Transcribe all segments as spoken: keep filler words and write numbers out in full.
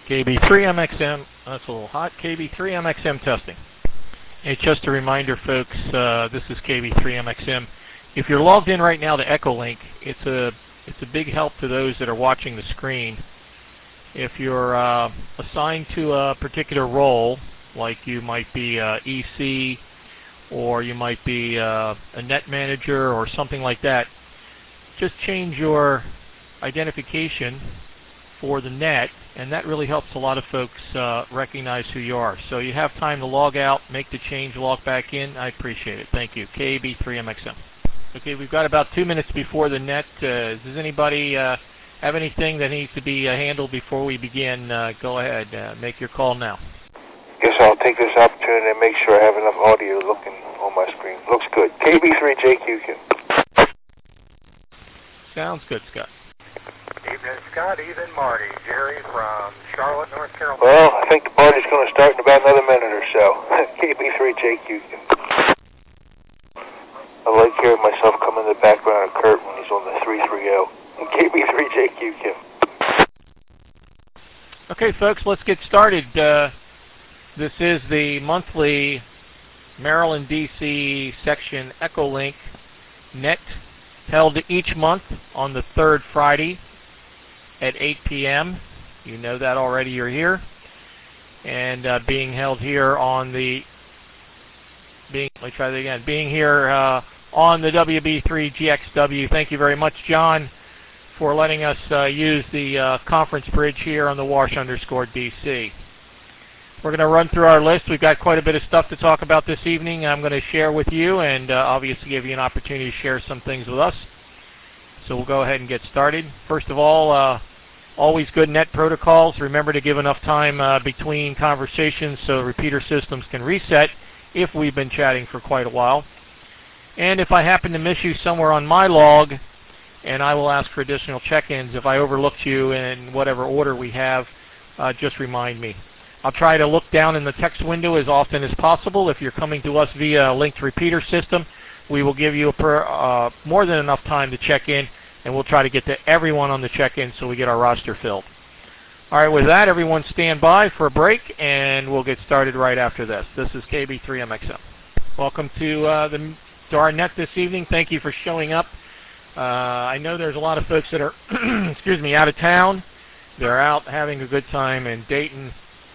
K B three M X M, that's a little hot, K B three M X M testing. It's just a reminder, folks, uh, this is K B three M X M. If you're logged in right now to Echolink, it's a, it's a big help to those that are watching the screen. If you're uh, assigned to a particular role, like you might be uh, E C, or you might be uh, a net manager or something like that, just change your identification for the net, and that really helps a lot of folks uh, recognize who you are. So you have time to log out, make the change, log back in. I appreciate it. Thank you. K B three M X M. Okay, we've got about two minutes before the net. Uh, does anybody uh, have anything that needs to be uh, handled before we begin? Uh, go ahead. Uh, make your call now. Guess I'll take this opportunity and make sure I have enough audio looking on my screen. Looks good. K B three J Q Q. Sounds good, Scott. Evening, Scott. Evening, Marty. Jerry from Charlotte, North Carolina. Well, I think the party's going to start in about another minute or so. K B three J Q Q. I like hearing myself come in the background of Kurt when he's on the three three zero. K B three J Q Q. Okay, folks, let's get started. Uh, this is the monthly Maryland, D C section Echolink net, held each month on the third Friday at eight P M You know that already, you're here. And uh, being held here on the, being, let me try that again, being here uh, on the W B three G X W. Thank you very much, John, for letting us uh, use the uh, conference bridge here on the Wash underscore D C. We're going to run through our list. We've got quite a bit of stuff to talk about this evening. I'm going to share with you and uh, obviously give you an opportunity to share some things with us. So we'll go ahead and get started. First of all, uh, always good net protocols. Remember to give enough time uh, between conversations so repeater systems can reset if we've been chatting for quite a while. And if I happen to miss you somewhere on my log, and I will ask for additional check-ins, if I overlooked you in whatever order we have, uh, just remind me. I'll try to look down in the text window as often as possible. If you're coming to us via a linked repeater system, we will give you a per, uh, more than enough time to check in, and we'll try to get to everyone on the check-in so we get our roster filled. All right, with that, everyone stand by for a break, and we'll get started right after this. This is K B three M X M. Welcome to, uh, the, to our net this evening. Thank you for showing up. Uh, I know there's a lot of folks that are, excuse me, out of town. They're out having a good time in Dayton.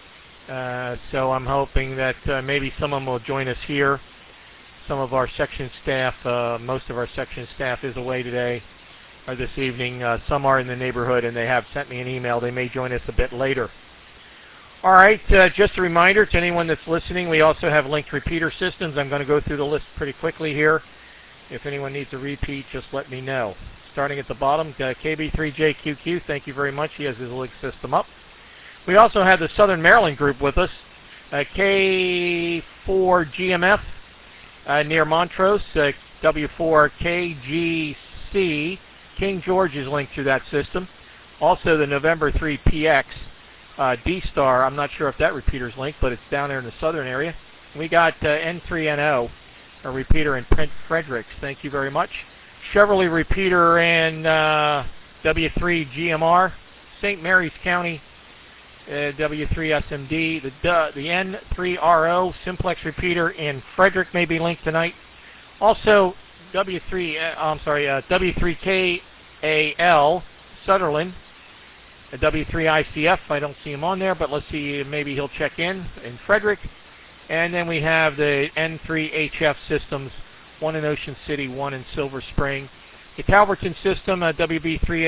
Uh, so I'm hoping that uh, maybe some of them will join us here. Some of our section staff, uh, most of our section staff is away today or this evening. Uh, some are in the neighborhood, and they have sent me an email. They may join us a bit later. All right, uh, just a reminder to anyone that's listening, we also have linked repeater systems. I'm going to go through the list pretty quickly here. If anyone needs a repeat, just let me know. Starting at the bottom, uh, K B three J Q Q, thank you very much. He has his link system up. We also have the Southern Maryland group with us, uh, K four G M F uh, near Montrose, uh, W four K G C. King George is linked to that system. Also the November three P X uh, D-Star. I'm not sure if that repeater's linked, but it's down there in the southern area. We got uh, N three N O, a repeater in Print Fredericks. Thank you very much. Chevrolet repeater in uh, W three G M R, Saint Mary's County, uh, W three S M D. The, uh, the N three R O simplex repeater in Frederick may be linked tonight. Also, W three, uh, I'm sorry, uh, W three K A L, Sutherland, a W three I C F. I don't see him on there, but let's see, maybe he'll check in in Frederick. And then we have the N three H F systems, one in Ocean City, one in Silver Spring. The Calverton system, uh, W B three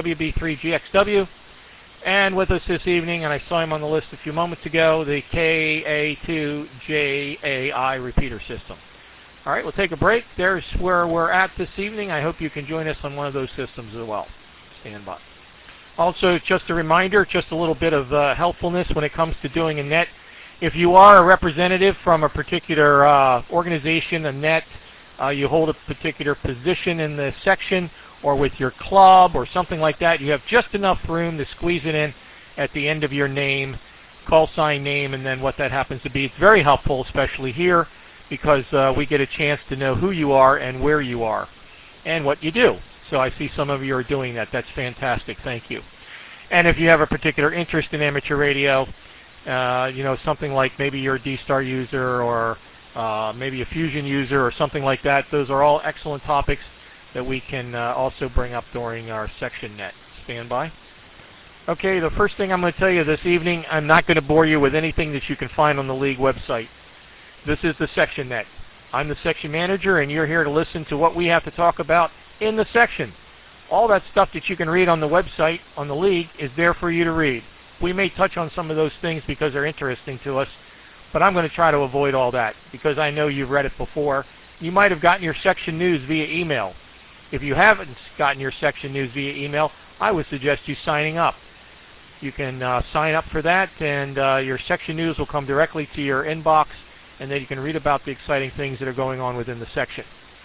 G X W. And with us this evening, and I saw him on the list a few moments ago, the K A two J A I repeater system. All right, we'll take a break. There's where we're at this evening. I hope you can join us on one of those systems as well. Stand by. Also, just a reminder, just a little bit of uh, helpfulness when it comes to doing a net. If you are a representative from a particular uh, organization, a net, uh, you hold a particular position in the section or with your club or something like that, you have just enough room to squeeze it in at the end of your name, call sign name, and then what that happens to be. It's very helpful, especially here, because uh, we get a chance to know who you are and where you are and what you do. So I see some of you are doing that. That's fantastic. Thank you. And if you have a particular interest in amateur radio, uh, you know, something like maybe you're a D-Star user or uh, maybe a Fusion user or something like that, those are all excellent topics that we can uh, also bring up during our section net. Stand by. Okay, the first thing I'm going to tell you this evening, I'm not going to bore you with anything that you can find on the League website. This is the section net. I'm the section manager, and you're here to listen to what we have to talk about in the section. All that stuff that you can read on the website, on the League, is there for you to read. We may touch on some of those things because they're interesting to us, but I'm going to try to avoid all that because I know you've read it before. You might have gotten your section news via email. If you haven't gotten your section news via email, I would suggest you signing up. You can uh, sign up for that, and uh, your section news will come directly to your inbox, and then you can read about the exciting things that are going on within the section.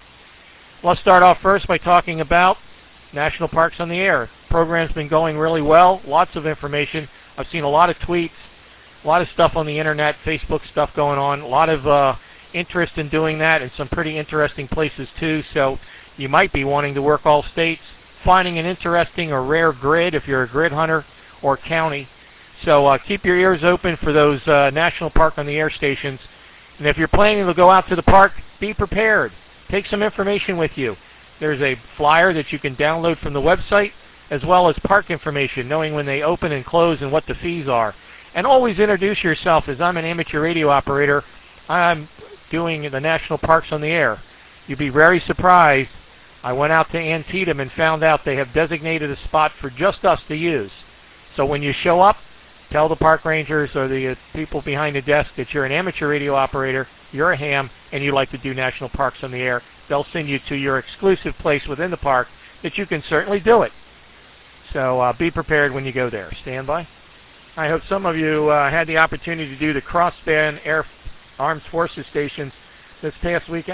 Let's start off first by talking about National Parks on the Air. The program's been going really well, lots of information. I've seen a lot of tweets, a lot of stuff on the internet, Facebook stuff going on, a lot of uh, interest in doing that, and some pretty interesting places too. So you might be wanting to work all states, finding an interesting or rare grid if you're a grid hunter, or county. So uh, keep your ears open for those uh, National Park on the Air stations. And if you're planning to go out to the park, be prepared. Take some information with you. There's a flyer that you can download from the website, as well as park information, knowing when they open and close and what the fees are. And always introduce yourself. As I'm an amateur radio operator, I'm doing the National Parks on the Air. You'd be very surprised. I went out to Antietam and found out they have designated a spot for just us to use. So when you show up, tell the park rangers or the uh, people behind the desk that you're an amateur radio operator, you're a ham, and you like to do National Parks on the Air. They'll send you to your exclusive place within the park that you can certainly do it. So uh, be prepared when you go there. Stand by. I hope some of you uh, had the opportunity to do the crossband Air Armed Forces stations this past weekend.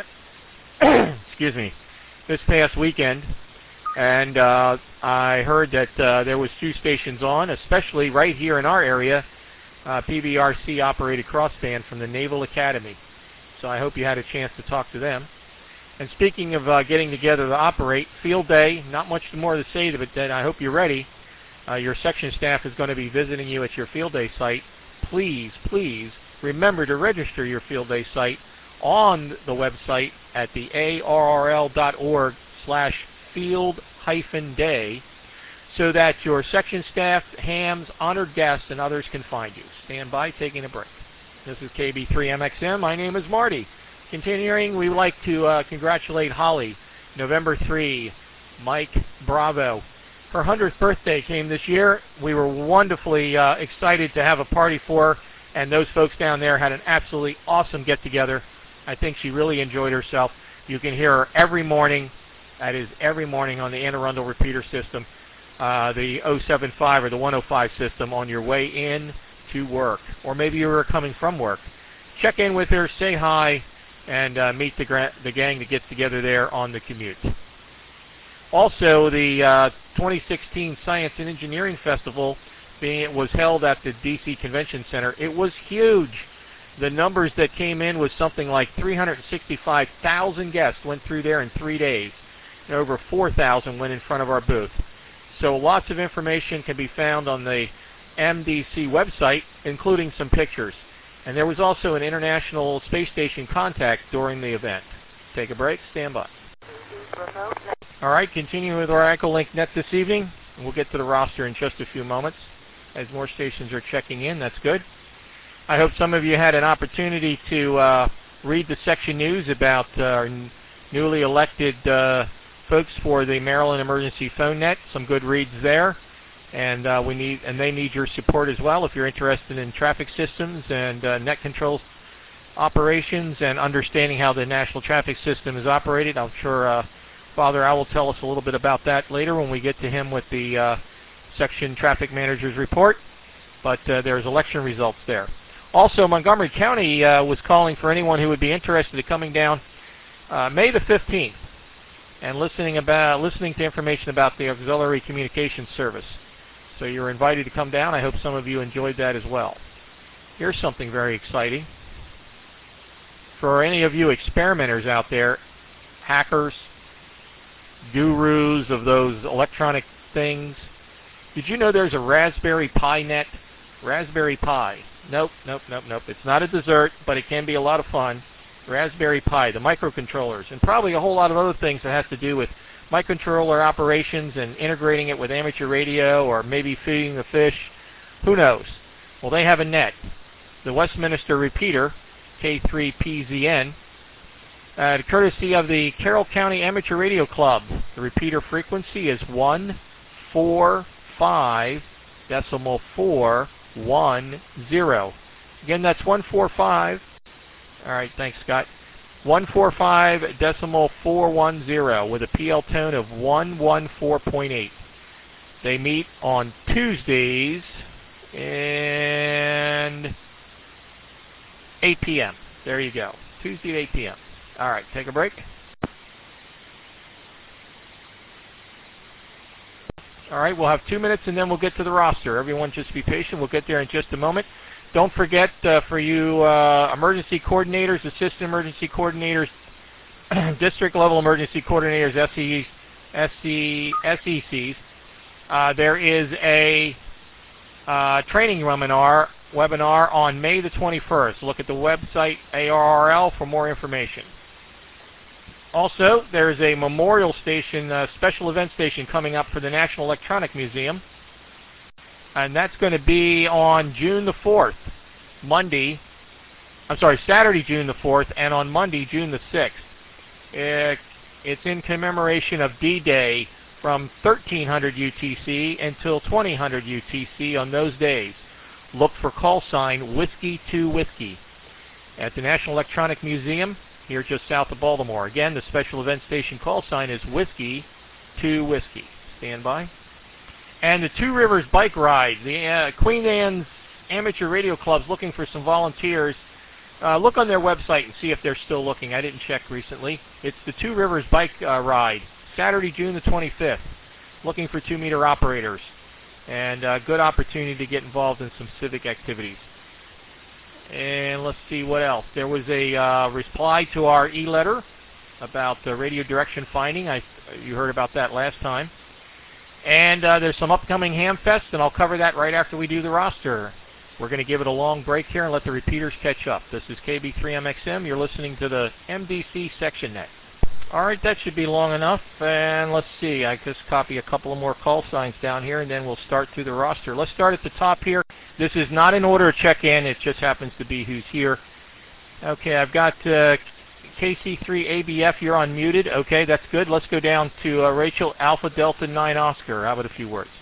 Excuse me. This past weekend. And uh, I heard that uh, there was two stations on, especially right here in our area, uh, P B R C-operated crossband from the Naval Academy. So I hope you had a chance to talk to them. And speaking of uh, getting together to operate, field day, not much more to say to it, but I hope you're ready. Uh, your section staff is going to be visiting you at your field day site. Please, please remember to register your field day site on the website at the A R R L dot org slash field hyphen day so that your section staff, hams, honored guests, and others can find you. Stand by, taking a break. This is K B three M X M. My name is Marty. Continuing, we would like to uh, congratulate Holly, November third, Mike Bravo. Her hundredth birthday came this year. We were wonderfully uh, excited to have a party for her, and those folks down there had an absolutely awesome get-together. I think she really enjoyed herself. You can hear her every morning. That is every morning on the Anne Arundel repeater system, uh, the oh seven five or the one oh five system on your way in to work. Or maybe you were coming from work. Check in with her, say hi, and uh, meet the, gra the gang that gets together there on the commute. Also, the uh, twenty sixteen Science and Engineering Festival being, it was held at the D C Convention Center. It was huge. The numbers that came in was something like three hundred sixty-five thousand guests went through there in three days. And over four thousand went in front of our booth. So lots of information can be found on the M D C website, including some pictures. And there was also an International Space Station contact during the event. Take a break. Stand by. All right, continuing with our Echolink Net this evening. We'll get to the roster in just a few moments as more stations are checking in. That's good. I hope some of you had an opportunity to uh, read the section news about uh, our newly elected uh, folks for the Maryland Emergency Phone Net. Some good reads there, and uh, we need and they need your support as well if you're interested in traffic systems and uh, net control operations and understanding how the national traffic system is operated. I'm sure uh, Father Al will tell us a little bit about that later when we get to him with the uh, section traffic manager's report. But uh, there's election results there. Also, Montgomery County uh, was calling for anyone who would be interested in coming down uh, May the fifteenth and listening about listening to information about the Auxiliary Communications Service. So you're invited to come down. I hope some of you enjoyed that as well. Here's something very exciting. For any of you experimenters out there, hackers, gurus of those electronic things, Did you know there's a Raspberry Pi net? Raspberry Pi. Nope, nope, nope, nope. It's not a dessert, but it can be a lot of fun. Raspberry Pi, the microcontrollers, and probably a whole lot of other things that has to do with microcontroller operations and integrating it with amateur radio or maybe feeding the fish. Who knows? Well, they have a net. The Westminster repeater, K three P Z N, uh, courtesy of the Carroll County Amateur Radio Club. The repeater frequency is one four five decimal four one zero. Again, that's one four five. All right, thanks, Scott. one four five decimal four one zero with a P L tone of one one four point eight. They meet on Tuesdays and eight P M There you go. Tuesday at eight P M All right, take a break. All right, we'll have two minutes and then we'll get to the roster. Everyone just be patient. We'll get there in just a moment. Don't forget, uh, for you uh, emergency coordinators, assistant emergency coordinators, district-level emergency coordinators, S E, S E, S E Cs, uh, there is a uh, training webinar, webinar on May the twenty-first. Look at the website A R R L for more information. Also, there's a memorial station, uh, special event station coming up for the National Electronic Museum. And that's going to be on June the fourth, Monday. I'm sorry, Saturday, June the fourth, and on Monday, June the sixth. It, it's in commemoration of D-Day from thirteen hundred U T C until twenty hundred U T C on those days. Look for call sign Whiskey two Whiskey at the National Electronic Museum here just south of Baltimore. Again, the special event station call sign is Whiskey two Whiskey. Stand by. And the Two Rivers Bike Ride. The uh, Queen Anne's Amateur Radio Club's looking for some volunteers. Uh, look on their website and see if they're still looking. I didn't check recently. It's the Two Rivers Bike uh, Ride, Saturday, June the twenty-fifth. Looking for two-meter operators. And a uh, good opportunity to get involved in some civic activities. And let's see what else. There was a uh, reply to our e-letter about the radio direction finding. I, you heard about that last time. And uh, there's some upcoming Hamfest, and I'll cover that right after we do the roster. We're going to give it a long break here and let the repeaters catch up. This is K B three M X M. You're listening to the M D C Section Net. All right, that should be long enough. And let's see. I just copy a couple of more call signs down here, and then we'll start through the roster. Let's start at the top here. This is not in order of check-in. It just happens to be who's here. Okay, I've got uh, K C three A B F, you're unmuted. Okay, that's good. Let's go down to uh, Rachel, Alpha Delta nine Oscar. How about a few words?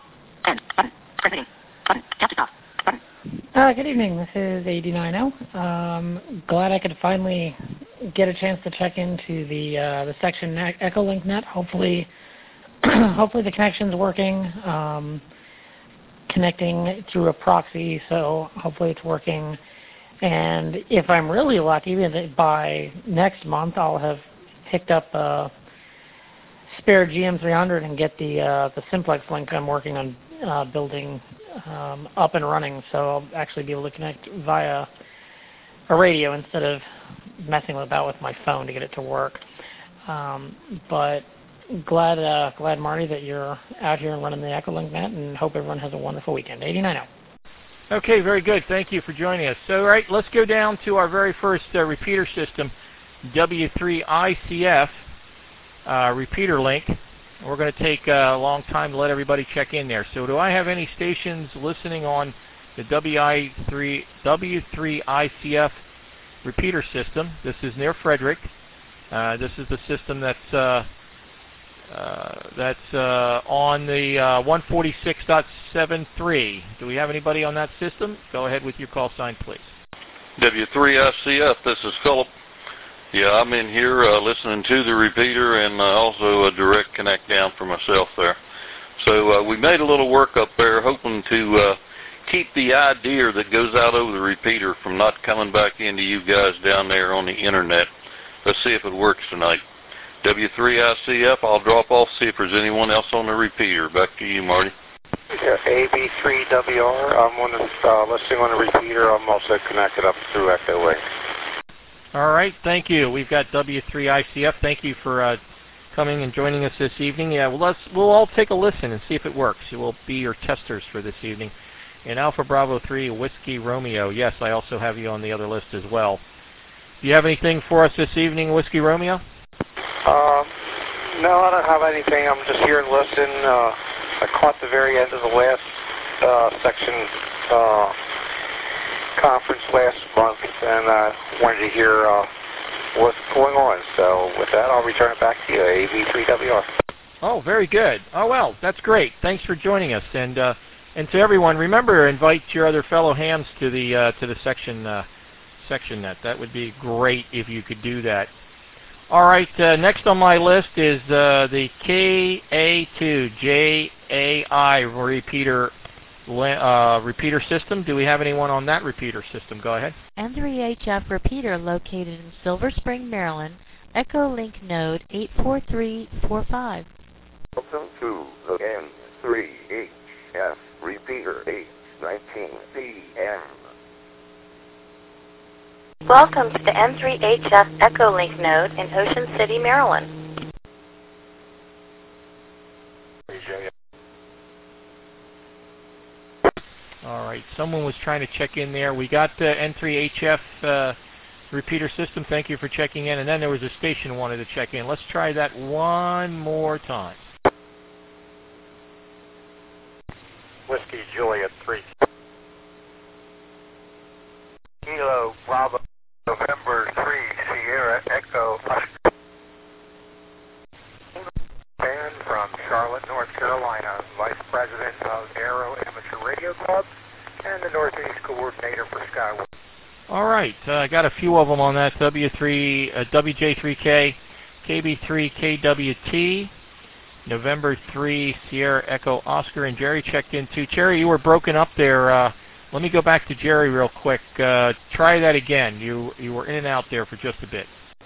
Uh, good evening. This is A D nine L. Um, glad I could finally get a chance to check into the uh, the section Echolink net. Hopefully, hopefully the connection's working. Um, connecting through a proxy, so hopefully it's working. And if I'm really lucky, by next month I'll have picked up a spare G M three hundred and get the uh, the Simplex link I'm working on uh, building um, up and running. So I'll actually be able to connect via a radio instead of messing about with my phone to get it to work. Um, but glad, uh, glad Marty, that you're out here and running the Echolink net, and hope everyone has a wonderful weekend. eighty-nine oh. Okay, very good. Thank you for joining us. So, all right, let's go down to our very first uh, repeater system, W three I C F uh, repeater link. We're going to take a long time to let everybody check in there. So, do I have any stations listening on the W three I C F repeater system? This is near Frederick. Uh, this is the system that's uh, uh, that's uh, on the uh, one forty-six point seven three. Do we have anybody on that system? Go ahead with your call sign, please. W three I C F, this is Philip. Yeah, I'm in here uh, listening to the repeater and uh, also a direct connect down for myself there. So uh, we made a little work up there hoping to uh, keep the idea that goes out over the repeater from not coming back into you guys down there on the internet. Let's see if it works tonight. W three I C F, I'll drop off, see if there's anyone else on the repeater. Back to you, Marty. Yeah, A B three W R, I'm on the, uh, listening on the repeater. I'm also connected up through Echo Link. All right, thank you. We've got W three I C F. Thank you for uh, coming and joining us this evening. Yeah, well, let's, we'll all take a listen and see if it works. We'll be your testers for this evening. And Alpha Bravo three, Whiskey Romeo. Yes, I also have you on the other list as well. Do you have anything for us this evening, Whiskey Romeo? Um, no, I don't have anything. I'm just here and listening. Uh, I caught the very end of the last uh, section uh, conference last month, and I wanted to hear uh, what's going on. So with that, I'll return it back to you, A V three W R. Oh, very good. Oh, well, that's great. Thanks for joining us. And uh, and to everyone, remember, invite your other fellow hams to the uh, to the section uh, section net. That would be great if you could do that. All right. Uh, next on my list is uh, the K A two J A I repeater uh, repeater system. Do we have anyone on that repeater system? Go ahead. N three H F repeater located in Silver Spring, Maryland. Echo Link node eight four three four five. Welcome to the N three H F repeater eight nineteen P M. Welcome to the N three H F Echo Link node in Ocean City, Maryland. All right, someone was trying to check in there. We got the N three H F uh, repeater system. Thank you for checking in. And then there was a station wanted to check in. Let's try that one more time. Whiskey Juliet three. Kilo Bravo November three Sierra Echo Oscar. Band from Charlotte, North Carolina, Vice President of Aero Amateur Radio Club and the Northeast Coordinator for Skyward. All right, uh, I got a few of them on that. W three, uh, W J three K, K B three K W T, November three Sierra Echo Oscar, and Jerry checked in too. Jerry, you were broken up there. Uh, let me go back to Jerry real quick. Uh, try that again. You you were in and out there for just a bit.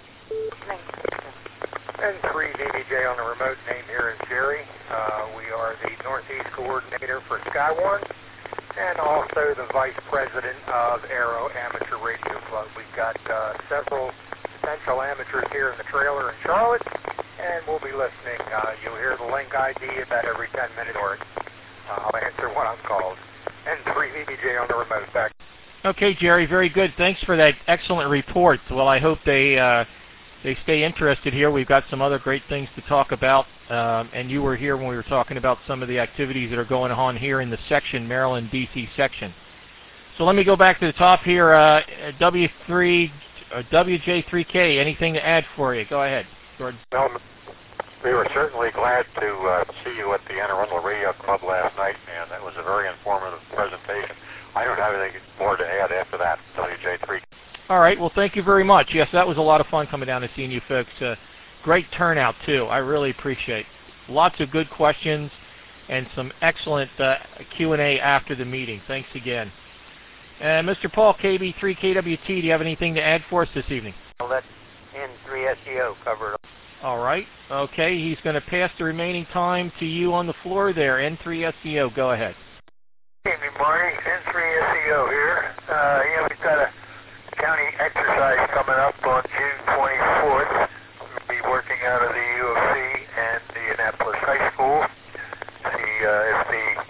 N three V D J on the remote. Name here is Jerry. Uh, we are the Northeast Coordinator for SkyOne and also the Vice President of Aero Amateur Radio Club. We've got uh, several potential amateurs here in the trailer in Charlotte, and we'll be listening. Uh, you'll hear the link I D about every ten minutes or uh, I'll answer when I'm called. N three V D J on the remote. Back. Okay, Jerry, very good. Thanks for that excellent report. Well, I hope they uh, they stay interested here. We've got some other great things to talk about, um, and you were here when we were talking about some of the activities that are going on here in the section, Maryland, D C section. So let me go back to the top here. Uh, W three, uh, W J three K, anything to add for you? Go ahead, Jordan. Well, we were certainly glad to uh, see you at the Anne Arundel Radio Club last night, and that was a very informative presentation. I don't have anything more to add after that, W J three. All right, well, thank you very much. Yes, that was a lot of fun coming down and seeing you folks. Uh, great turnout, too. I really appreciate it. Lots of good questions and some excellent uh, Q and A after the meeting. Thanks again. Uh, Mister Paul, K B three K W T, do you have anything to add for us this evening? I'll let N three S E O cover it. All right. Okay, he's going to pass the remaining time to you on the floor there. N three S E O, go ahead. Good morning, N three S E O here. Uh, yeah, we've got a county exercise coming up on June twenty-fourth. We'll be working out of the U of C and the Annapolis High School. See uh, if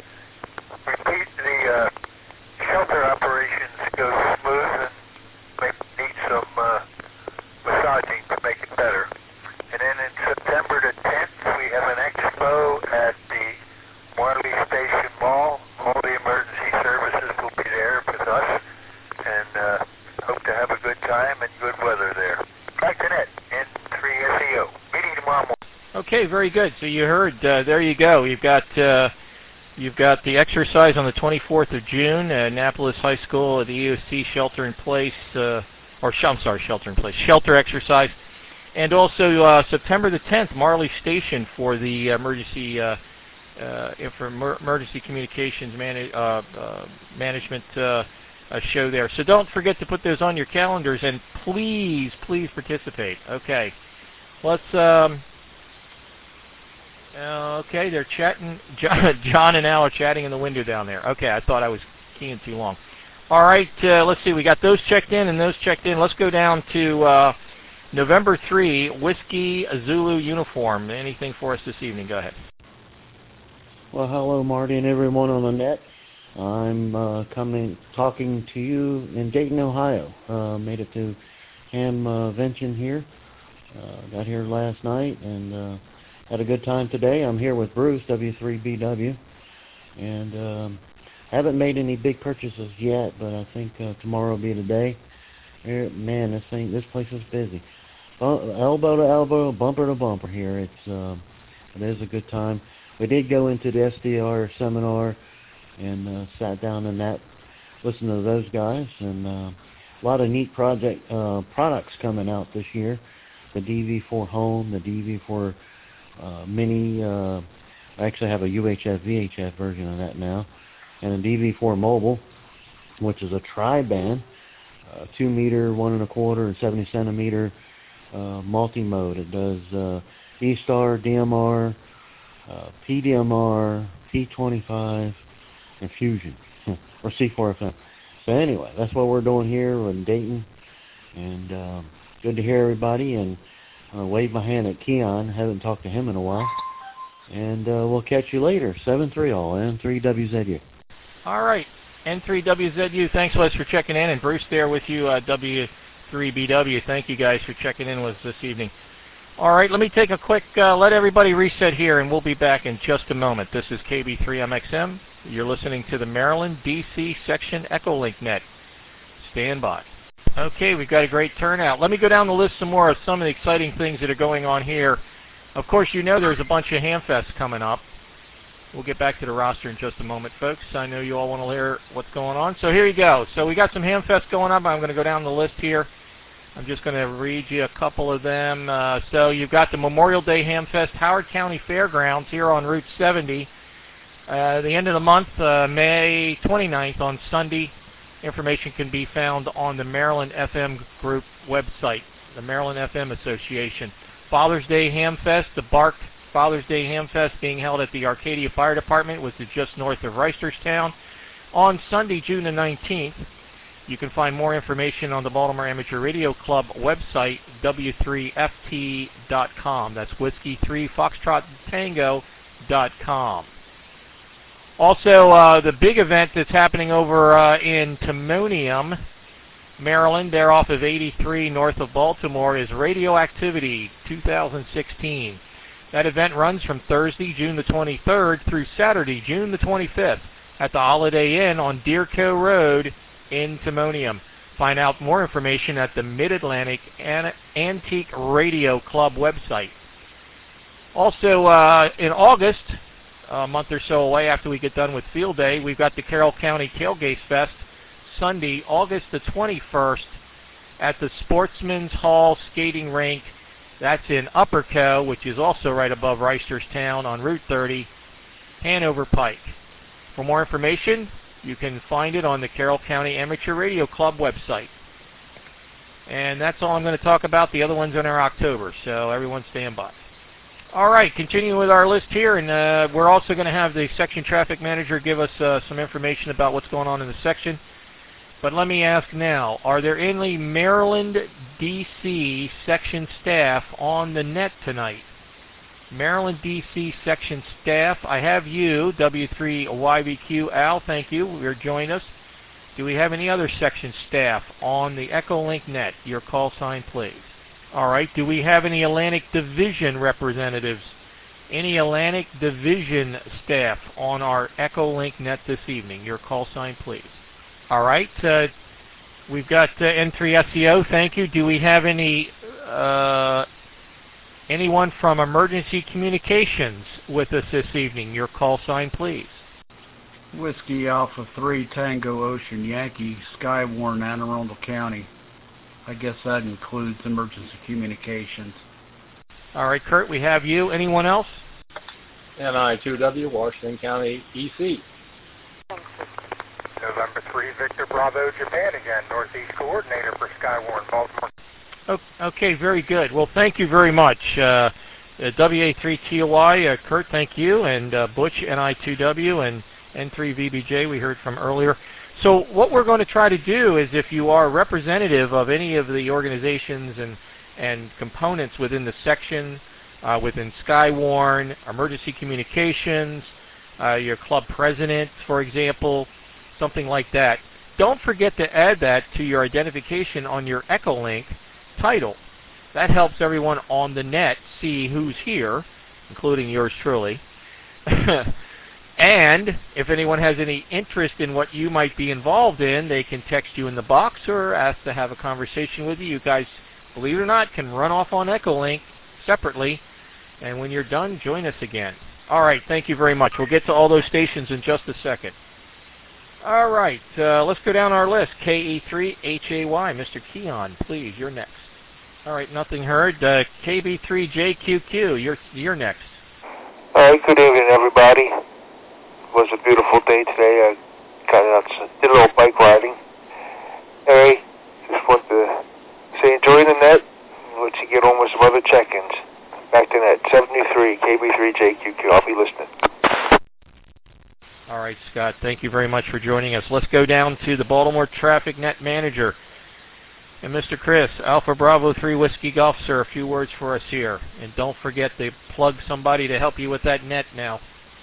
the repeat the uh, shelter operations go smooth and make, need some uh, massaging to make it better. And then in September the tenth, we have an expo at the Marley Station Mall. All the emergency services will be there with us, and uh, hope to have a good time and good weather there. Back to net, N three S E O. Meeting tomorrow morning. Okay, very good. So you heard, uh, there you go. You've got uh, you've got the exercise on the twenty-fourth of June, uh, Annapolis High School at the E O C shelter in place, uh, or I'm sorry, shelter in place, shelter exercise. And also uh, September the tenth, Marley Station for the emergency uh, uh, for emergency communications man uh, uh, management uh, uh, show there. So don't forget to put those on your calendars, and please, please participate. Okay, let's. Um, uh, okay, they're chatting. John, John and Al are chatting in the window down there. Okay, I thought I was keying too long. All right, uh, let's see. We got those checked in and those checked in. Let's go down to. Uh, November third, Whiskey Zulu uniform. Anything for us this evening? Go ahead. Well, hello, Marty, and everyone on the net. I'm uh, coming, talking to you in Dayton, Ohio. Uh, made it to Hamvention here. Uh, got here last night and uh, had a good time today. I'm here with Bruce, W three B W, and um, haven't made any big purchases yet, but I think uh, tomorrow will be the day. Here, man, this thing, this place is busy. Uh, elbow to elbow, bumper to bumper here. It's uh, it is a good time. We did go into the S D R seminar and uh, sat down in that, listened to those guys, and uh, a lot of neat project uh, products coming out this year. The D V four Home, the D V four uh, Mini. Uh, I actually have a U H F V H F version of that now, and a D V four Mobile, which is a tri-band, uh, two meter, one and a quarter, and seventy centimeter uh, multi-mode. It does uh, E-Star, D M R, uh, P D M R, P twenty-five, and Fusion, or C four F M. So anyway, that's what we're doing here in Dayton, and um, good to hear everybody, and uh, wave my hand at Keon. Haven't talked to him in a while, and uh, we'll catch you later. seven three all, N three W Z U. All right, N three W Z U, thanks, Les, for checking in, and Bruce there with you, uh, W three B W. Thank you guys for checking in with us this evening. All right, let me take a quick, uh, let everybody reset here, and we'll be back in just a moment. This is K B three M X M. You're listening to the Maryland, D C section Echolink Net. Stand by. Okay, we've got a great turnout. Let me go down the list some more of some of the exciting things that are going on here. Of course, you know there's a bunch of Hamfests coming up. We'll get back to the roster in just a moment, folks. I know you all want to hear what's going on. So here you go. So we got some Hamfests going up. I'm going to go down the list here. I'm just going to read you a couple of them. Uh, so you've got the Memorial Day Hamfest, Howard County Fairgrounds here on Route seventy. Uh, the end of the month, uh, May twenty-ninth on Sunday. Information can be found on the Maryland F M Group website, the Maryland F M Association. Father's Day Hamfest, the Bark Father's Day Hamfest being held at the Arcadia Fire Department, which is just north of Reisterstown, on Sunday, June the nineteenth. You can find more information on the Baltimore Amateur Radio Club website, W three F T dot com. That's Whiskey three Foxtrot Tango dot com. Also, uh, the big event that's happening over uh, in Timonium, Maryland, there off of eighty-three north of Baltimore, is Radioactivity two thousand sixteen. That event runs from Thursday, June the twenty-third, through Saturday, June the twenty-fifth, at the Holiday Inn on Deerco Road in Timonium. Find out more information at the Mid-Atlantic An- Antique Radio Club website. Also, uh, in August, a month or so away after we get done with Field Day, we've got the Carroll County Tailgate Fest, Sunday, August the twenty-first, at the Sportsman's Hall Skating Rink. That's in Upper Co., which is also right above Reisterstown on Route thirty, Hanover Pike. For more information, you can find it on the Carroll County Amateur Radio Club website. And that's all I'm going to talk about. The other ones are in October, so everyone stand by. All right, continuing with our list here, and uh, we're also going to have the section traffic manager give us uh, some information about what's going on in the section. But let me ask now, are there any Maryland D C section staff on the net tonight? Maryland D C section staff, I have you, W three Y B Q. Al, thank you, you're joining us. Do we have any other section staff on the Echolink net? Your call sign, please. All right, do we have any Atlantic Division representatives? Any Atlantic Division staff on our Echolink net this evening? Your call sign, please. All right, uh, we've got uh, N three S E O, thank you. Do we have any uh, anyone from Emergency Communications with us this evening? Your call sign, please. Whiskey Alpha three Tango Ocean Yankee, Skywarn, Anne Arundel County. I guess that includes Emergency Communications. All right, Kurt, we have you. Anyone else? N I two W, Washington County, E C. November three, Victor Bravo, Japan again, Northeast Coordinator for Skywarn, Baltimore. Okay, very good. Well, thank you very much. Uh, W A three T O Y, uh, Kurt, thank you, and uh, Butch, N I two W, and N three V B J we heard from earlier. So what we're going to try to do is if you are representative of any of the organizations and, and components within the section, uh, within Skywarn, emergency communications, uh, your club president, for example, something like that. Don't forget to add that to your identification on your Echolink title. That helps everyone on the net see who's here, including yours truly. And if anyone has any interest in what you might be involved in, they can text you in the box or ask to have a conversation with you. You guys, believe it or not, can run off on Echolink separately. And when you're done, join us again. All right, thank you very much. We'll get to all those stations in just a second. All right, uh, let's go down our list. K E three H A Y, Mister Keon, please, you're next. All right, nothing heard. Uh, K B three J Q Q, you're, you're next. All right, good evening, everybody. It was a beautiful day today. I got out, did a little bike riding. Hey, just want to say enjoy the net. Let you get on with some other check-ins. Back to net, seventy-three, K B three J Q Q. I'll be listening. All right, Scott, thank you very much for joining us. Let's go down to the Baltimore Traffic Net Manager. And Mister Chris, Alpha Bravo three Whiskey Golf, sir, a few words for us here. And don't forget to plug somebody to help you with that net now.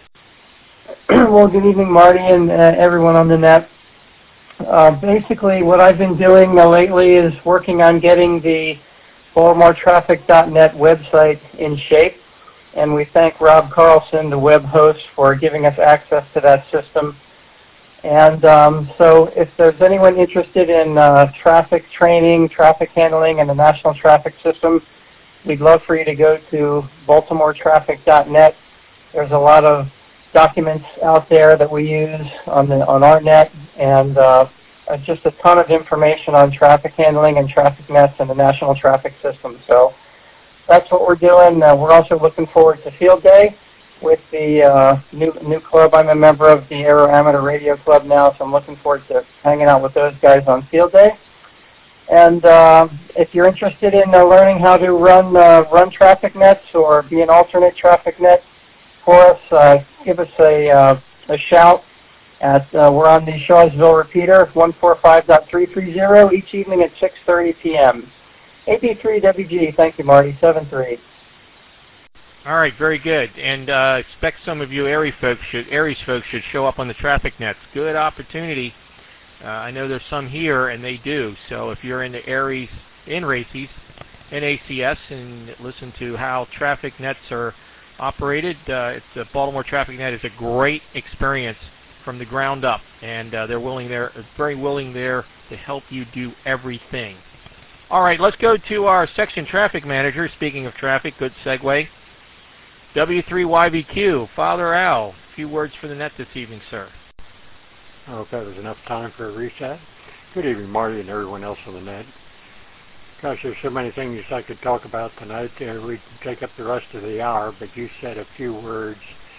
Well, good evening, Marty, and uh, everyone on the net. Uh, basically, what I've been doing uh, lately is working on getting the Baltimore Traffic dot net website in shape, and we thank Rob Carlson, the web host, for giving us access to that system. And um, so if there's anyone interested in uh, traffic training, traffic handling, and the national traffic system, we'd love for you to go to Baltimore Traffic dot net. There's a lot of documents out there that we use on the on our net, and uh, just a ton of information on traffic handling and traffic nets and the national traffic system. So that's what we're doing. Uh, we're also looking forward to Field Day with the uh, new new club. I'm a member of the Aero Amateur Radio Club now, so I'm looking forward to hanging out with those guys on Field Day. And uh, if you're interested in uh, learning how to run uh, run traffic nets or be an alternate traffic net for us, uh, give us a, uh, a shout. At uh, we're on the Shawsville repeater, one forty-five point three three zero, each evening at six thirty p m A B three W G, thank you, Marty, seven three. All right, very good. And uh, expect some of you Aries folks should Aries folks should show up on the traffic nets. Good opportunity. Uh, I know there's some here, and they do. So if you're into Aries in races in A C S and listen to how traffic nets are operated, uh, it's a Baltimore Traffic Net is a great experience from the ground up, and uh, they're willing there, very willing there to help you do everything. All right, let's go to our section traffic manager. Speaking of traffic, good segue. W three Y V Q, Father Al, a few words for the net this evening, sir. I hope that was enough time for a reset. Good evening, Marty, and everyone else on the net. Gosh, there's so many things I could talk about tonight. Uh, we'd take up the rest of the hour, but you said a few words,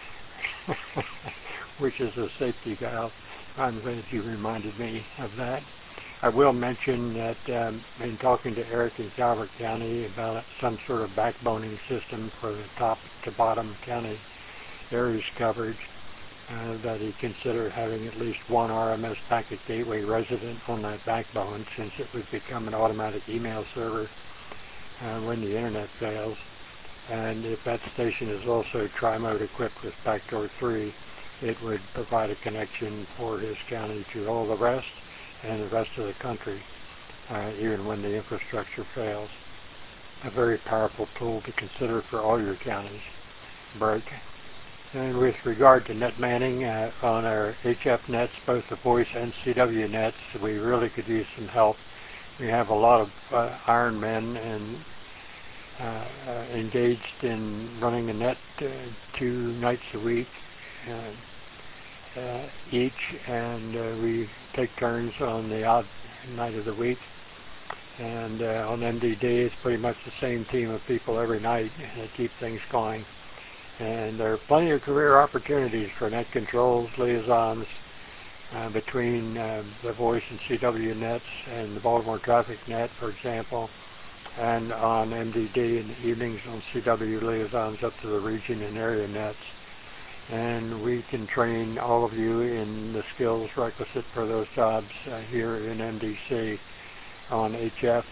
which is a safety valve. I'm glad you reminded me of that. I will mention that um, in talking to Eric in Calvert County about some sort of backboning system for the top to bottom county areas coverage, uh, that he considered having at least one R M S packet gateway resident on that backbone, since it would become an automatic email server uh, when the internet fails. And if that station is also tri-mode equipped with Backdoor three, it would provide a connection for his county to all the rest and the rest of the country, uh, even when the infrastructure fails. A very powerful tool to consider for all your counties. Break. And with regard to net manning uh, on our H F nets, both the voice and C W nets, we really could use some help. We have a lot of uh, iron men and uh, uh, engaged in running the net uh, two nights a week uh, uh, each, and uh, we take turns on the odd night of the week. And uh, on M D D, it's pretty much the same team of people every night that keep things going. And there are plenty of career opportunities for net controls, liaisons uh, between uh, the voice and C W nets and the Baltimore Traffic Net, for example, and on M D D in the evenings on C W liaisons up to the region and area nets. And we can train all of you in the skills requisite for those jobs uh, here in M D C on H F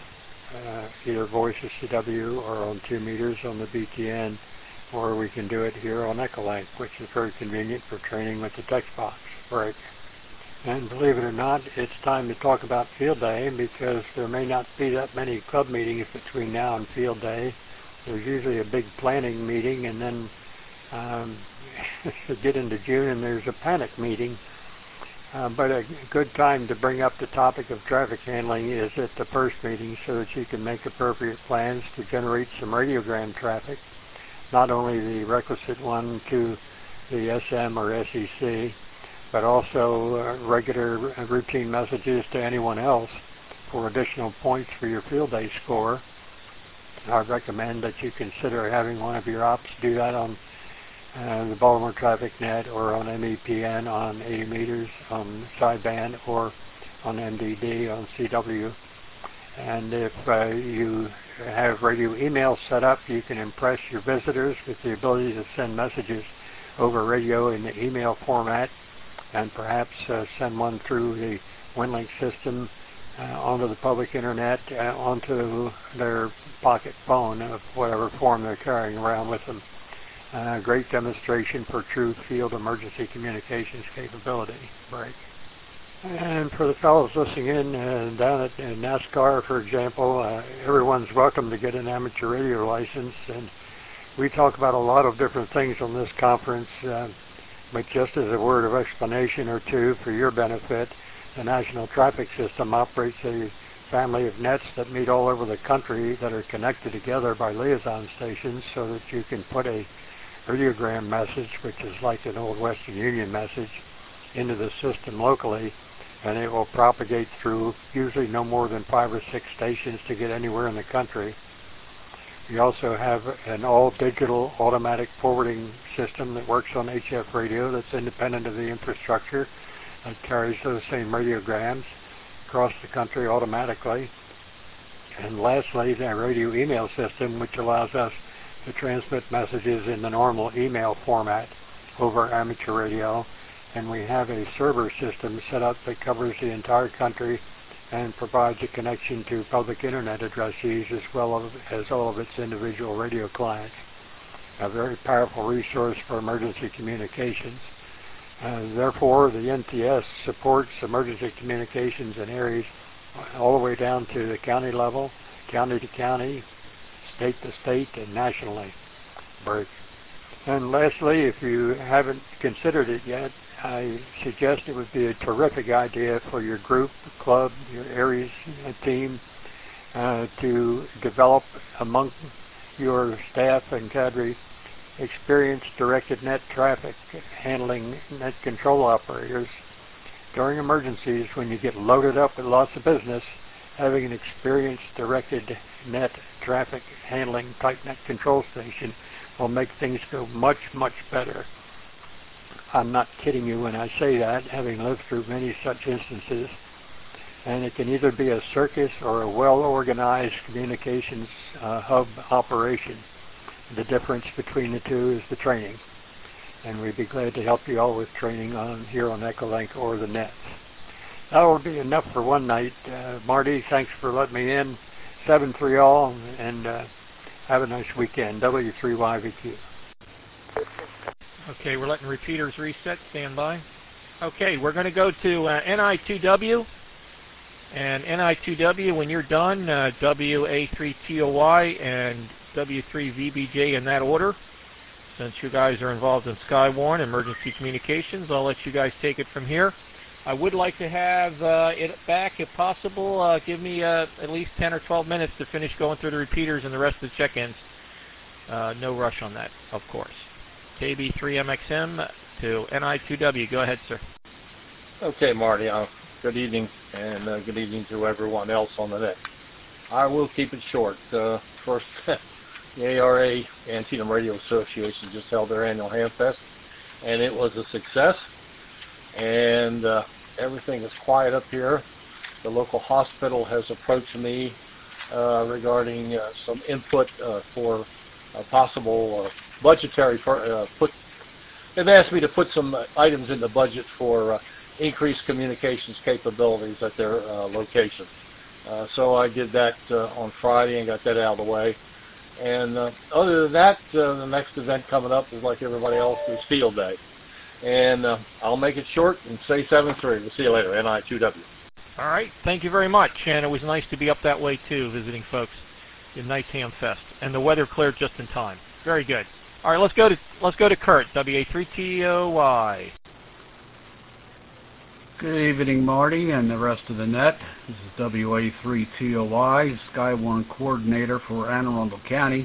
uh, either Voice of C W or on two meters on the B T N, or we can do it here on Echolink, which is very convenient for training with the text box break. And believe it or not, it's time to talk about Field Day, because there may not be that many club meetings between now and Field Day. There's usually a big planning meeting, and then um, you get into June and there's a panic meeting. Uh, but a good time to bring up the topic of traffic handling is at the first meeting, so that you can make appropriate plans to generate some radiogram traffic, not only the requisite one to the S M or S E C, but also uh, regular uh, routine messages to anyone else for additional points for your Field Day score. I recommend that you consider having one of your ops do that on uh, the Baltimore Traffic Net or on M E P N on eighty meters on sideband, or on M D D on C W. And if uh, you have radio email set up, you can impress your visitors with the ability to send messages over radio in the email format, and perhaps uh, send one through the WinLink system uh, onto the public internet, uh, onto their pocket phone of whatever form they're carrying around with them. Uh, great demonstration for true field emergency communications capability. Break. And for the fellows listening in uh, down at uh, NASCAR, for example, uh, everyone's welcome to get an amateur radio license, and we talk about a lot of different things on this conference. Uh, But just as a word of explanation or two for your benefit, the National Traffic System operates a family of nets that meet all over the country that are connected together by liaison stations, so that you can put a radiogram message, which is like an old Western Union message, into the system locally, and it will propagate through usually no more than five or six stations to get anywhere in the country. We also have an all-digital automatic forwarding system that works on H F radio that's independent of the infrastructure, that carries those same radiograms across the country automatically. And lastly, the radio email system, which allows us to transmit messages in the normal email format over amateur radio. And we have a server system set up that covers the entire country and provides a connection to public internet addresses as well as all of its individual radio clients. A very powerful resource for emergency communications. Uh, therefore, the N T S supports emergency communications in areas all the way down to the county level, county to county, state to state, and nationally. Break. And lastly, if you haven't considered it yet, I suggest it would be a terrific idea for your group, club, your areas team uh, to develop among your staff and cadre experienced directed net traffic handling net control operators. During emergencies, when you get loaded up with lots of business, having an experienced directed net traffic handling type net control station will make things go much, much better. I'm not kidding you when I say that, having lived through many such instances. And it can either be a circus or a well-organized communications uh, hub operation. The difference between the two is the training. And we'd be glad to help you all with training on here on Echolink or the net. That will be enough for one night. Uh, Marty, thanks for letting me in. seven three all, and uh, have a nice weekend. W three Y V Q. Okay, we're letting repeaters reset. Stand by. Okay, we're going to go to uh, N I two W. And N I two W, when you're done, uh, W A three T O Y and W three V B J in that order. Since you guys are involved in Skywarn Emergency Communications, I'll let you guys take it from here. I would like to have uh, it back, if possible. Uh, give me uh, at least ten or twelve minutes to finish going through the repeaters and the rest of the check-ins. Uh, no rush on that, of course. K B three M X M to N I two W. Go ahead, sir. Okay, Marty. Uh, good evening, and uh, good evening to everyone else on the net. I will keep it short. Uh, first, the A R A, Antietam Radio Association, just held their annual Hamfest, and it was a success. And uh, everything is quiet up here. The local hospital has approached me uh, regarding uh, some input uh, for a possible uh, budgetary for, uh, put. They've asked me to put some uh, items in the budget for uh, increased communications capabilities at their uh, location. Uh, so I did that uh, on Friday and got that out of the way. And uh, other than that, uh, the next event coming up is like everybody else, is Field Day. And uh, I'll make it short and say seven three. We'll see you later, N I two W. All right. Thank you very much. And it was nice to be up that way, too, visiting folks in Nice Ham Fest. And the weather cleared just in time. Very good. All right, let's go to let's go to Kurt, W A three T O Y. Good evening, Marty, and the rest of the net. This is W A three T O Y, Skywarn Coordinator for Anne Arundel County.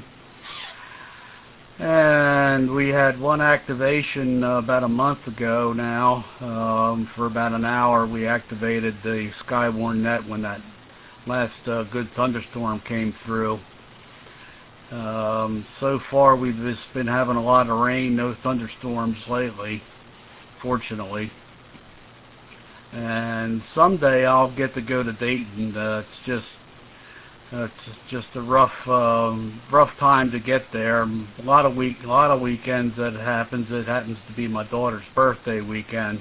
And we had one activation uh, about a month ago now. Um, for about an hour, we activated the Skywarn net when that last uh, good thunderstorm came through. Um, so far, we've just been having a lot of rain, no thunderstorms lately, fortunately. And someday I'll get to go to Dayton. Uh, it's just uh, it's just a rough um, rough time to get there. A lot of week, a lot of weekends that happens. It happens to be my daughter's birthday weekend,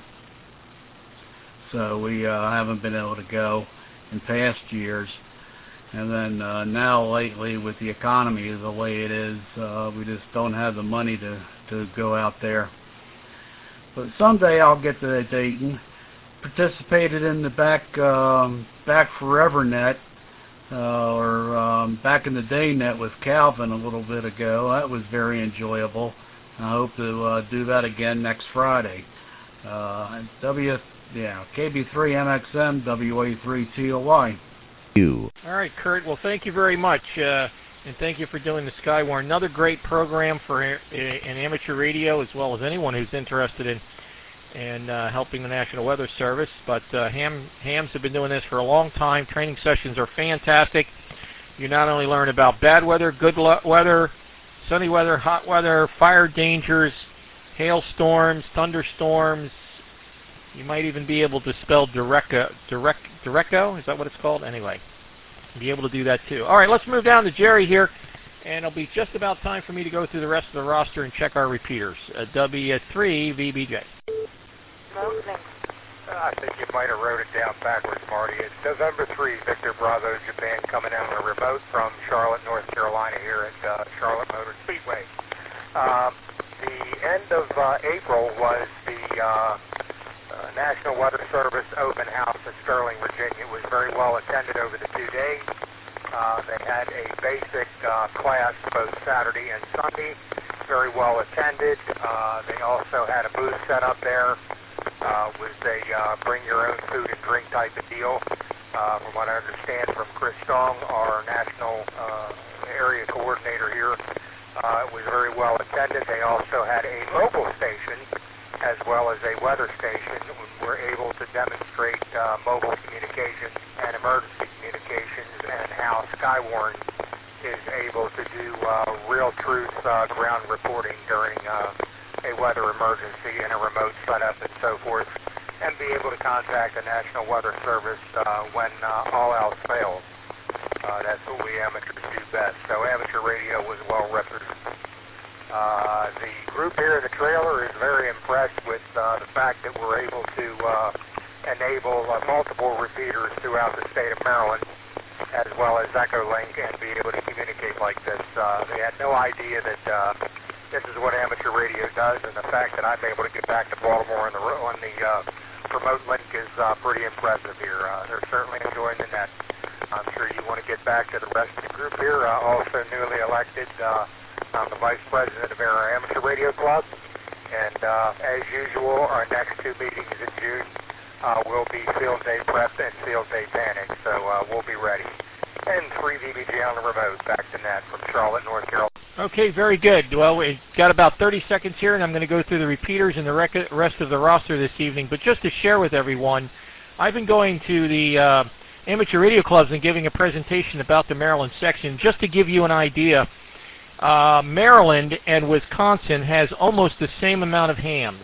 so we uh, haven't been able to go in past years. And then uh, now lately, with the economy the way it is, uh, we just don't have the money to to go out there. But someday I'll get to Dayton. Participated in the back um, back forever net uh, or um, back in the day net with Calvin a little bit ago. That was very enjoyable. I hope to uh, do that again next Friday. Uh, W yeah K B three M X M W A three T O Y. You. All right, Kurt. Well, thank you very much, uh, and thank you for doing the Skywarn. Another great program for a, a, an amateur radio, as well as anyone who's interested in. and uh, helping the National Weather Service. But uh, ham, hams have been doing this for a long time. Training sessions are fantastic. You not only learn about bad weather, good weather, sunny weather, hot weather, fire dangers, hailstorms, thunderstorms. You might even be able to spell Dereco, Direct, Dereco, is that what it's called? Anyway, be able to do that too. All right, let's move down to Jerry here. And it'll be just about time for me to go through the rest of the roster and check our repeaters. Uh, W three V B J. I think you might have wrote it down backwards, Marty. It's November third, Victor Bravo, Japan, coming out on a remote from Charlotte, North Carolina, here at uh, Charlotte Motor Speedway. Um, the end of uh, April was the uh, uh, National Weather Service open house in Sterling, Virginia. It was very well attended over the two days. Uh, they had a basic uh, class both Saturday and Sunday, very well attended. Uh, they also had a booth set up there. Uh, was a uh, bring your own food and drink type of deal. Uh, from what I understand from Chris Strong, our national uh, area coordinator here, uh, it was very well attended. They also had a mobile station as well as a weather station. We were able to demonstrate uh, mobile communications and emergency communications and how Skywarn is able to do uh, real truth uh, ground reporting during uh, a weather emergency in a remote setup and so forth, and be able to contact the National Weather Service uh, when uh, all else fails. Uh, that's what we amateurs do best. So amateur radio was well represented. Uh, the group here in the trailer is very impressed with uh, the fact that we're able to uh, enable uh, multiple repeaters throughout the state of Maryland, as well as Echolink, and be able to communicate like this. Uh, they had no idea that uh, this is what amateur radio does, and the fact that I'm able to get back to Baltimore on the on the uh, remote link is uh, pretty impressive here. Uh, they're certainly enjoying the net. I'm sure you want to get back to the rest of the group here. Uh, also newly elected, uh, I'm the vice president of our amateur radio club, and uh, as usual, our next two meetings in June uh, will be Field Day Prep and Field Day Panic, so uh, we'll be ready. And three V B J on the remote, back to net from Charlotte, North Carolina. Okay, very good. Well, we've got about thirty seconds here, and I'm going to go through the repeaters and the rec- rest of the roster this evening. But just to share with everyone, I've been going to the uh, amateur radio clubs and giving a presentation about the Maryland section. Just to give you an idea, uh, Maryland and Wisconsin has almost the same amount of hams.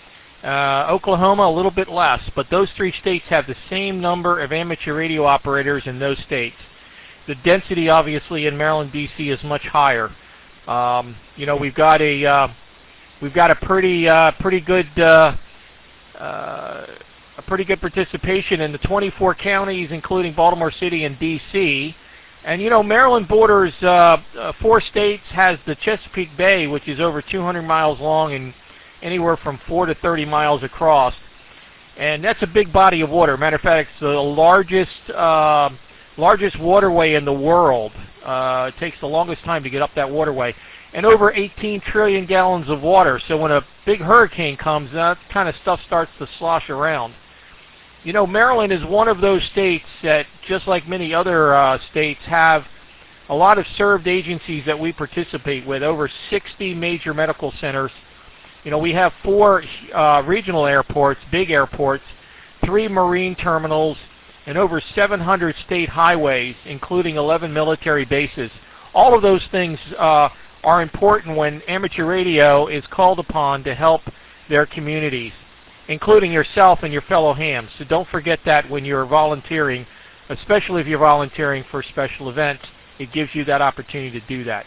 Uh, Oklahoma, a little bit less, but those three states have the same number of amateur radio operators in those states. The density, obviously, in Maryland, D C is much higher. Um, you know, we've got a uh, we've got a pretty uh, pretty good uh, uh, a pretty good participation in the twenty-four counties, including Baltimore City and D C And, you know, Maryland borders uh, uh, four states, has the Chesapeake Bay, which is over two hundred miles long and anywhere from four to thirty miles across. And that's a big body of water. Matter of fact, it's the largest, uh, largest waterway in the world. Uh, it takes the longest time to get up that waterway. And over eighteen trillion gallons of water. So when a big hurricane comes, that kind of stuff starts to slosh around. You know, Maryland is one of those states that, just like many other uh, states, have a lot of served agencies that we participate with, over sixty major medical centers. You know, we have four uh, regional airports, big airports, three marine terminals, and over seven hundred state highways, including eleven military bases. All of those things uh, are important when amateur radio is called upon to help their communities, including yourself and your fellow hams. So don't forget that when you're volunteering, especially if you're volunteering for special events, it gives you that opportunity to do that.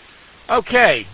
Okay,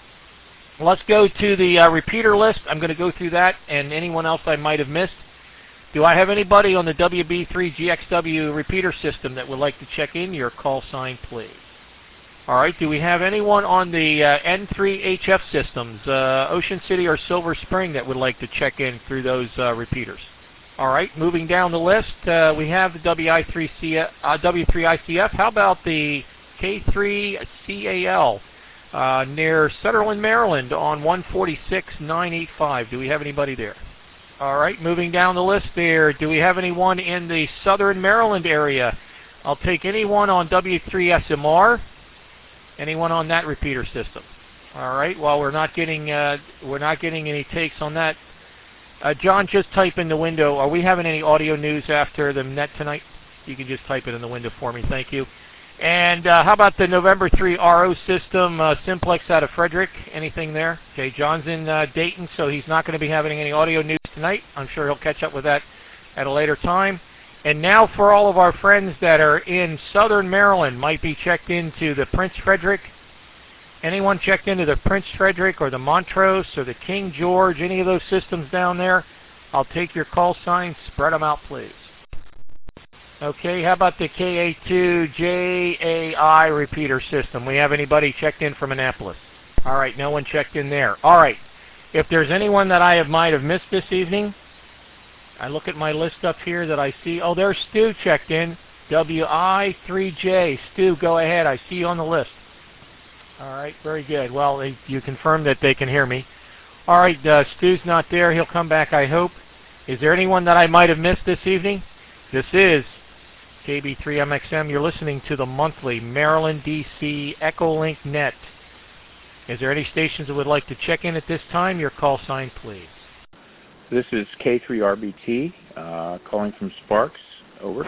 let's go to the uh, repeater list. I'm going to go through that and anyone else I might have missed. Do I have anybody on the W B three G X W repeater system that would like to check in? Your call sign, please. All right, do we have anyone on the uh, N three H F systems, uh, Ocean City or Silver Spring, that would like to check in through those uh, repeaters? All right, moving down the list, uh, we have the W I three C F, uh, W three I C F. How about the K three C A L uh, near Sutherland, Maryland on one forty-six nine eighty-five? Do we have anybody there? All right, moving down the list there, do we have anyone in the Southern Maryland area? I'll take anyone on W three S M R. Anyone on that repeater system? All right. Well, we're not getting uh, we're not getting any takes on that. Uh, John, just type in the window. Are we having any audio news after the net tonight? You can just type it in the window for me. Thank you. And uh, how about the November three R O system, uh, Simplex out of Frederick? Anything there? Okay. John's in uh, Dayton, so he's not going to be having any audio news tonight. I'm sure he'll catch up with that at a later time. And now for all of our friends that are in Southern Maryland, might be checked into the Prince Frederick. Anyone checked into the Prince Frederick or the Montrose or the King George, any of those systems down there? I'll take your call signs. Spread them out, please. Okay, how about the K A two J A I repeater system? We have anybody checked in from Annapolis? All right, no one checked in there. All right, if there's anyone that I have might have missed this evening, I look at my list up here that I see. Oh, there's Stu checked in. W I three J. Stu, go ahead. I see you on the list. All right, very good. Well, they, you confirmed that they can hear me. All right, uh, Stu's not there. He'll come back, I hope. Is there anyone that I might have missed this evening? This is K B three M X M. You're listening to the monthly Maryland, D C Echolink Net. Is there any stations that would like to check in at this time? Your call sign, please. This is K three R B T, uh, calling from Sparks. Over.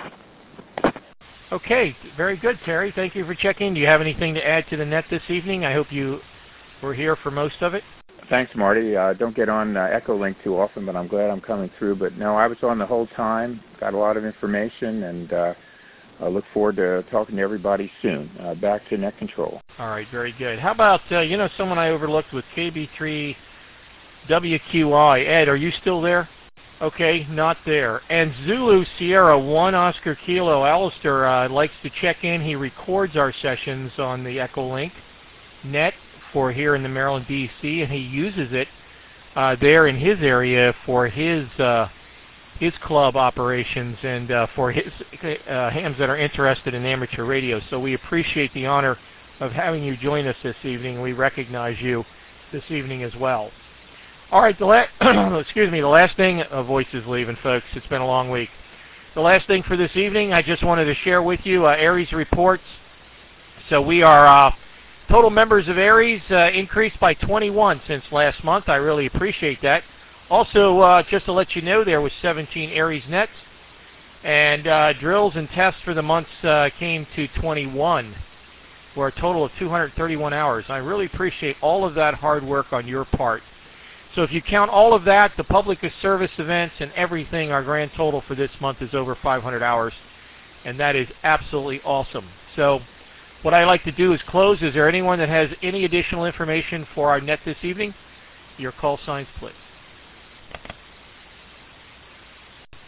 Okay, very good, Terry. Thank you for checking. Do you have anything to add to the net this evening? I hope you were here for most of it. Thanks, Marty. I uh, don't get on uh, Echolink too often, but I'm glad I'm coming through. But no, I was on the whole time, got a lot of information, and uh, I look forward to talking to everybody soon. Uh, back to net control. All right, very good. How about, uh, you know, someone I overlooked with K B three W Q I. Ed, are you still there? Okay, not there. And Zulu Sierra one Oscar Kilo. Alistair uh, likes to check in. He records our sessions on the Echolink net for here in the Maryland, D C, and he uses it uh, there in his area for his uh, his club operations and uh, for his uh, hams that are interested in amateur radio. So we appreciate the honor of having you join us this evening. We recognize you this evening as well. All right, the la excuse me, the last thing, uh, voice is leaving, folks. It's been a long week. The last thing for this evening, I just wanted to share with you uh, Aries reports. So we are, uh, total members of Aries uh, increased by twenty-one since last month. I really appreciate that. Also, uh, just to let you know, there was seventeen Aries nets, and uh, drills and tests for the months uh, came to twenty-one, for a total of two hundred thirty-one hours. I really appreciate all of that hard work on your part. So if you count all of that, the public service events and everything, our grand total for this month is over five hundred hours, and that is absolutely awesome. So what I like to do is close. Is there anyone that has any additional information for our net this evening? Your call signs, please.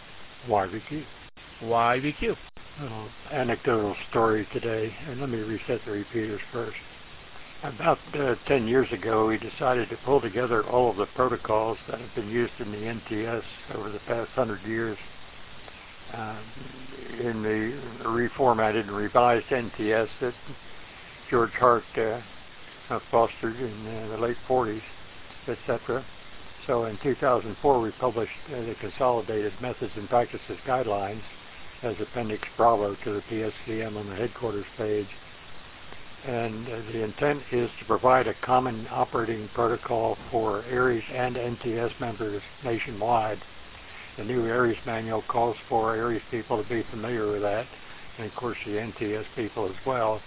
Y V Q. Y V Q. Little anecdotal story today, and let me reset the repeaters first. About uh, ten years ago, we decided to pull together all of the protocols that have been used in the N T S over the past hundred years uh, in the reformatted and revised N T S that George Hart uh, uh, fostered in uh, the late forties, et cetera. So in two thousand four, we published uh, the Consolidated Methods and Practices Guidelines as Appendix Bravo to the P S C M on the headquarters page. And uh, the intent is to provide a common operating protocol for ARES and N T S members nationwide. The new ARES manual calls for ARES people to be familiar with that, and of course the N T S people as well.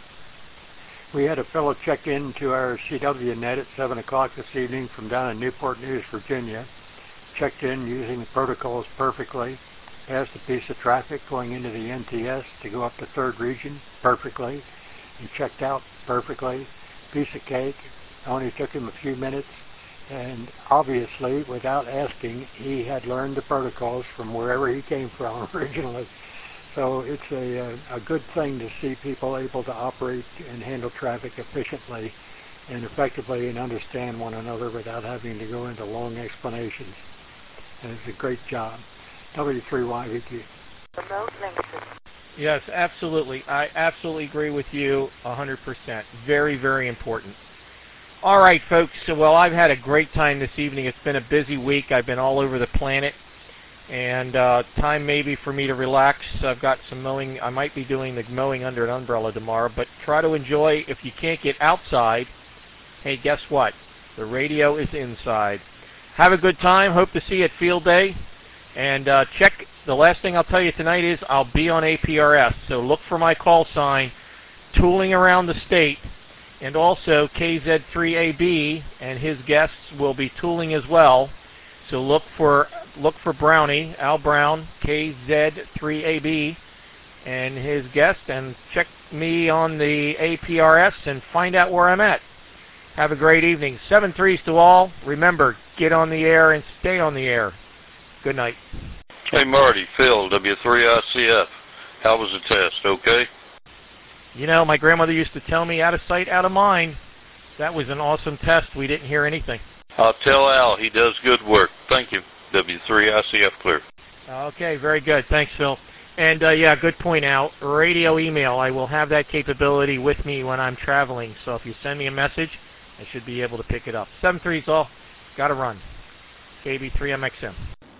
We had a fellow check in to our C W net at seven o'clock this evening from down in Newport News, Virginia. Checked in using the protocols perfectly. Passed a piece of traffic going into the N T S to go up to third region perfectly. He checked out perfectly. Piece of cake. Only took him a few minutes. And obviously, without asking, he had learned the protocols from wherever he came from originally. So it's a, a good thing to see people able to operate and handle traffic efficiently and effectively and understand one another without having to go into long explanations. And it's a great job. W three Y V Q. Remote link system. Yes, absolutely. I absolutely agree with you one hundred percent. Very, very important. All right, folks. So, well, I've had a great time this evening. It's been a busy week. I've been all over the planet. And uh, time maybe for me to relax. I've got some mowing. I might be doing the mowing under an umbrella tomorrow. But try to enjoy. If you can't get outside, hey, guess what? The radio is inside. Have a good time. Hope to see you at Field Day. And uh, check, the last thing I'll tell you tonight is I'll be on A P R S. So look for my call sign, tooling around the state. And also K Z three A B and his guests will be tooling as well. So look for look for Brownie, Al Brown, K Z three A B, and his guest. And check me on the A P R S and find out where I'm at. Have a great evening. Seven threes to all. Remember, get on the air and stay on the air. Good night. Hey, Marty, Phil, W three I C F. How was the test? Okay? You know, my grandmother used to tell me, out of sight, out of mind. That was an awesome test. We didn't hear anything. I'll tell Al he does good work. Thank you. W three I C F clear. Okay, very good. Thanks, Phil. And, uh, yeah, good point, Al. Radio email. I will have that capability with me when I'm traveling. So if you send me a message, I should be able to pick it up. Seven threes all. Got to run. K B three M X M.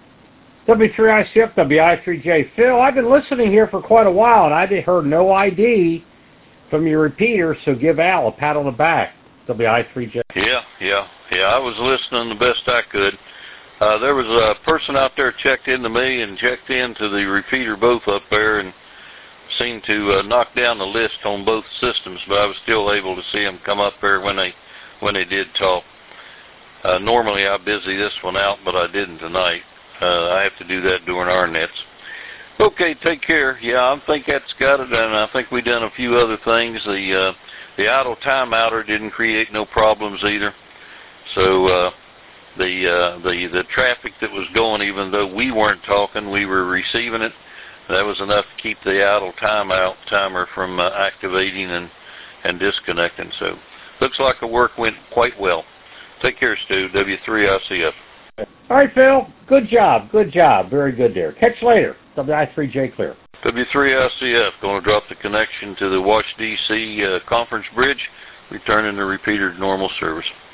W three I C F, W I three J. Phil, I've been listening here for quite a while, and I heard no I D from your repeater, so give Al a pat on the back. W I three J. Yeah, yeah, yeah. I was listening the best I could. Uh, there was a person out there checked into me and checked into the repeater both up there and seemed to uh, knock down the list on both systems, but I was still able to see them come up there when they when they did talk. Uh, normally I busy this one out, but I didn't tonight. Uh, I have to do that during our nets. Okay, take care. Yeah, I think that's got it, and I think we done a few other things. The uh, the idle timeouter didn't create no problems either. So uh, the uh, the the traffic that was going, even though we weren't talking, we were receiving it. That was enough to keep the idle timeout timer from uh, activating and and disconnecting. So looks like the work went quite well. Take care, Stu. W three I C F. All right, Phil. Good job. Good job. Very good there. Catch you later. W I three J clear. W three I C F going to drop the connection to the Washington, D C uh, conference bridge, returning the repeater to normal service.